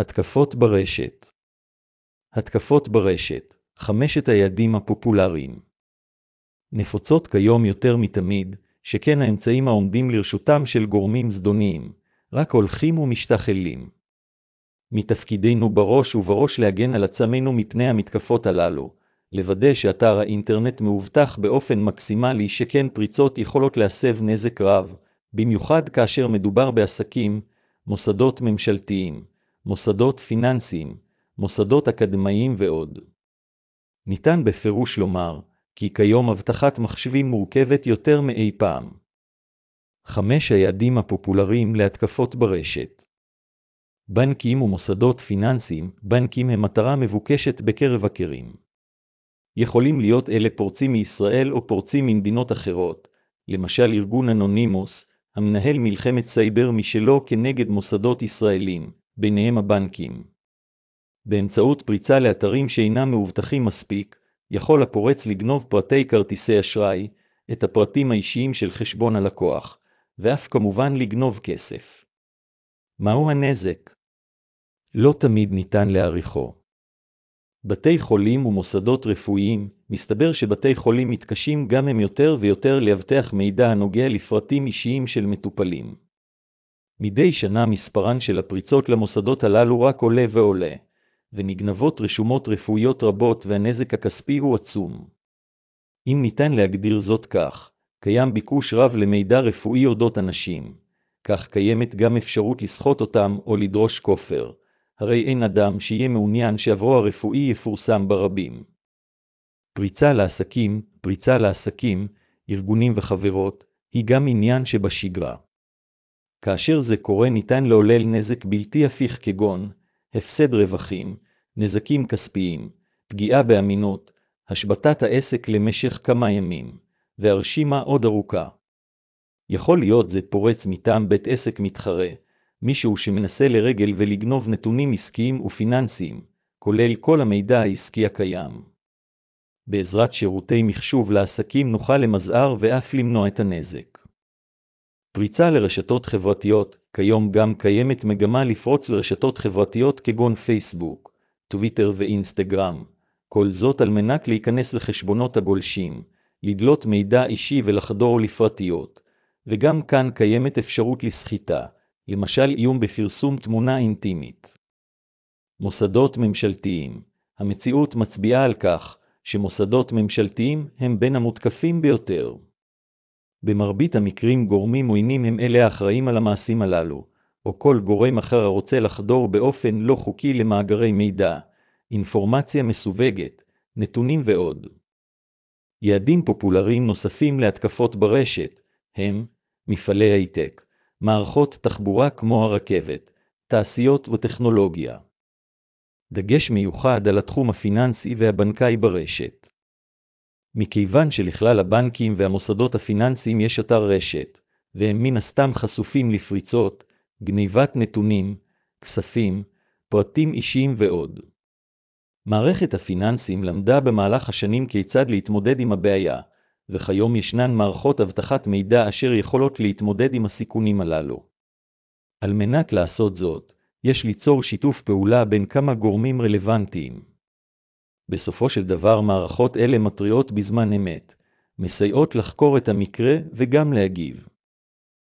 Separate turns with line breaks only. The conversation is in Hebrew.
התקפות ברשת. התקפות ברשת, 5 היעדים הפופולריים. נפוצות כיום יותר מתמיד, שכן האמצעים העומדים לרשותם של גורמים זדוניים, רק הולכים ומשתכללים. מתפקידנו בראש ובראש להגן על עצמנו מפני המתקפות הללו, לוודא שאתר האינטרנט מאובטח באופן מקסימלי שכן פריצות יכולות להסב נזק רב, במיוחד כאשר מדובר בעסקים, מוסדות ממשלתיים, מוסדות פיננסיים, מוסדות אקדמיים ועוד. ניתן בפירוש לומר, כי כיום אבטחת מחשבים מורכבת יותר מאי פעם. 5 היעדים הפופולריים להתקפות ברשת. בנקים ומוסדות פיננסיים, בנקים הם מטרה מבוקשת בקרב הקרים. יכולים להיות אלה פורצים מישראל או פורצים ממדינות אחרות, למשל ארגון אנונימוס, המנהל מלחמת סייבר משלו כנגד מוסדות ישראלים, ביניהם הבנקים. באמצעות פריצה לאתרים שאינם מאובטחים מספיק, יכול הפורץ לגנוב פרטי כרטיסי אשראי, את הפרטים האישיים של חשבון הלקוח, ואף כמובן לגנוב כסף. מהו הנזק? לא תמיד ניתן להעריכו. בתי חולים ומוסדות רפואיים, מסתבר שבתי חולים מתקשים גם הם יותר ויותר להבטח מידע הנוגע לפרטים אישיים של מטופלים. מדי שנה מספרן של הפריצות למוסדות הללו רק עולה ועולה, ונגנבות רשומות רפואיות רבות והנזק הכספי הוא עצום. אם ניתן להגדיר זאת כך, קיים ביקוש רב למידע רפואי אודות אנשים, כך קיימת גם אפשרות לסחוט אותם או לדרוש כופר, הרי אין אדם שיהיה מעוניין שעברו הרפואי יפורסם ברבים. פריצה לעסקים, ארגונים וחברות, היא גם עניין שבשגרה. כאשר זה קורה ניתן לעולל נזק בלתי הפיך כגון, הפסד רווחים, נזקים כספיים, פגיעה באמינות, השבתת העסק למשך כמה ימים, והרשימה עוד ארוכה. יכול להיות זה פורץ מטעם בית עסק מתחרה, מישהו שמנסה לרגל ולגנוב נתונים עסקיים ופיננסיים, כולל כל המידע העסקי הקיים. בעזרת שירותי מחשוב לעסקים נוכל למזער ואף למנוע את הנזק. פריצה לרשתות חברתיות, כיום גם קיימת מגמה לפרוץ לרשתות חברתיות כגון פייסבוק, טוויטר ואינסטגרם, כל זאת על מנת להיכנס לחשבונות הגולשים, לדלות מידע אישי ולחדור לפרטיות, וגם כאן קיימת אפשרות לסחיטה, למשל איום בפרסום תמונה אינטימית. מוסדות ממשלתיים, המציאות מצביעה על כך שמוסדות ממשלתיים הם בין המותקפים ביותר. במרבית המקרים גורמים עוינים הם אלה האחראים על המעשים הללו, או כל גורם אחר הרוצה לחדור באופן לא חוקי למאגרי מידע, אינפורמציה מסווגת, נתונים ועוד. יעדים פופולריים נוספים להתקפות ברשת הם מפעלי הייטק, מערכות תחבורה כמו הרכבת, תעשיות וטכנולוגיה. דגש מיוחד על התחום הפיננסי והבנקאי ברשת. מכיוון שלכלל הבנקים והמוסדות הפיננסיים יש אתר רשת, והם מן הסתם חשופים לפריצות, גניבת נתונים, כספים, פרטים אישיים ועוד. מערכת הפיננסים למדה במהלך השנים כיצד להתמודד עם הבעיה, וכיום ישנן מערכות אבטחת מידע אשר יכולות להתמודד עם הסיכונים הללו. על מנת לעשות זאת, יש ליצור שיתוף פעולה בין כמה גורמים רלוונטיים. בסופו של דבר מערכות אלה מתריעות בזמן אמת, מסייעות לחקור את המקרה וגם להגיב.